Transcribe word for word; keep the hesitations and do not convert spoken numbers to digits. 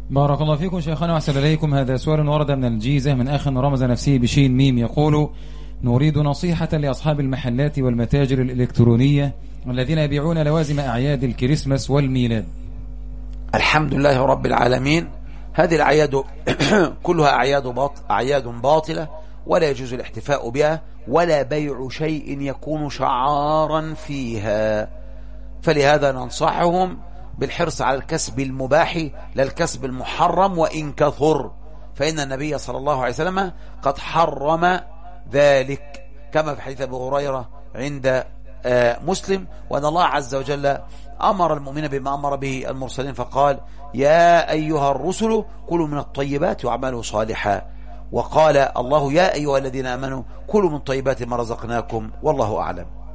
بارك الله فيكم شيخنا وأحسن إليكم. هذا سؤال ورد من الجيزة من أخ رمز نفسه بشين ميم، يقول: نريد نصيحة لأصحاب المحلات والمتاجر الإلكترونية الذين يبيعون لوازم أعياد الكريسماس والميلاد. الحمد لله رب العالمين. هذه الأعياد كلها أعياد باطل أعياد باطلة، ولا يجوز الاحتفاء بها ولا بيع شيء يكون شعارا فيها. فلهذا ننصحهم بالحرص على الكسب المباح لا الكسب المحرم وإن كثر، فإن النبي صلى الله عليه وسلم قد حرم ذلك، كما في حديث أبي هريرة عند مسلم، وأن الله عز وجل أمر المؤمنين بما أمر به المرسلين فقال: يا أيها الرسل كلوا من الطيبات واعملوا صالحا. وقال الله: يا أيها الذين آمنوا كلوا من طيبات ما رزقناكم، والله أعلم.